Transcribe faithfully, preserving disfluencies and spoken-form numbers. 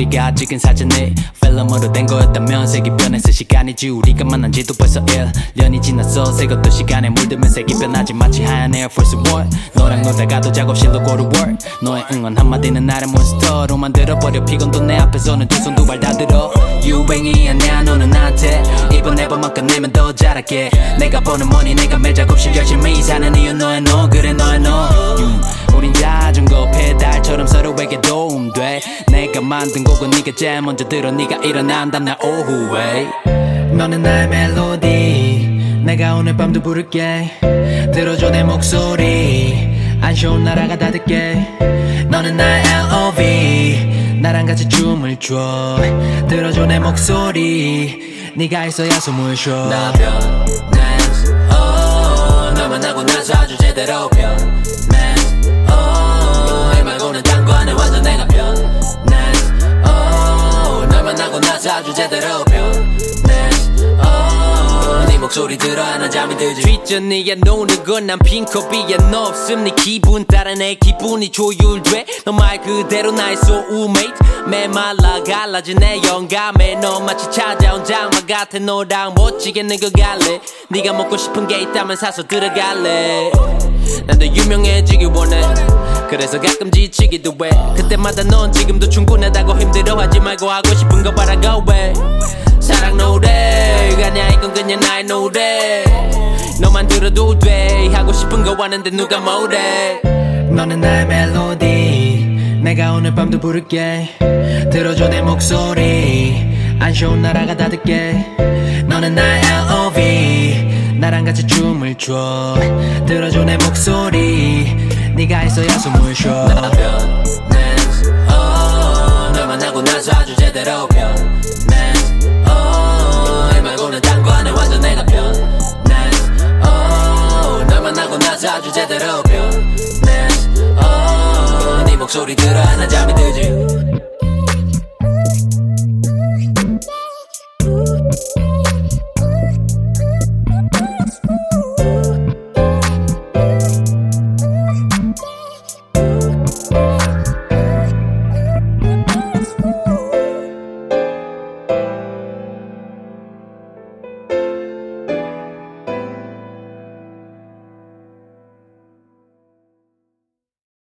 우리가 찍은 사진이 필름으로 된 거였다면 색이 변해서 시간이지 우리가 만난 지도 벌써 일 년이 지났어 새 것도 시간에 물들면 색이 변하지 마치 하얀 Air Force One 너랑 놀다가도 작업실로 go to work 너의 응원 한마디는 나를 몬스터로 만들어버려 피곤도 내 앞에서는 두 손 두 발 다 들어 유행이 아니야 너는 나한테 이번 앨범만 끝내면 더 잘할게 내가 버는 머니 내가 매일 작업실 열심히 사는 이유 너의 너 그래 너의 너 음, 우린 자전거 페달처럼 서로에게 도움돼 내가 만든 곡은 네가 제일 먼저 들어 네가 일어난 다음날 오후에 너는 나의 멜로디 내가 오늘 밤도 부를게 들어줘 내 목소리 안 쉬운 나라가 다 듣게 너는 나의 엘 오 브이 나랑 같이 춤을 춰 들어줘 내 목소리 네가 있어야 숨을 쉬어 나 변해 oh, 널 만나고 나서 아주 제대로 변해 oh, 이 말고는 딴 거 안 해 완전 내가 변해 oh, 널 만나고 나서 아주 제대로 변해 네 목소리 들어 난 잠이 들지 뒷전이야 노는 건 난 빈컵이야 너 없음 네 기분 따라 내 기분이 조율돼 너 말 그대로 나의 soulmate 메말라 갈라진 내 영감에 너 마치 찾아온 장마 같아 너랑 멋지게 늙어갈래 네가 먹고 싶은 게 있다면 사서 들어갈래 난 더 유명해지기 원해 그래서 가끔 지치기도 해 그때마다 넌 지금도 충분하다고 힘들어하지 말고 하고 싶은 거 바라고 해 사랑 노래가 아니야 이건 그냥 나의 노래 너만 들어도 돼 하고 싶은 거 하는데 누가 뭐래 너는 나의 멜로디 내가 오늘 밤도 부를게 들어줘 내 목소리 안 쉬운 나라가 다 듣게 너는 나의 엘 오 브이 나랑 같이 춤을 춰 들어줘 내 목소리 네가 있어야 숨을 쉬어 나 변해 oh, 널 만나고 나서 아주 제대로 변해 oh, 이 말고는 딴 거 안 해 완전 내가 변해 oh, 널 만나고 나서 아주 제대로 변해 oh, 네 목소리 들어 난 잠이 들지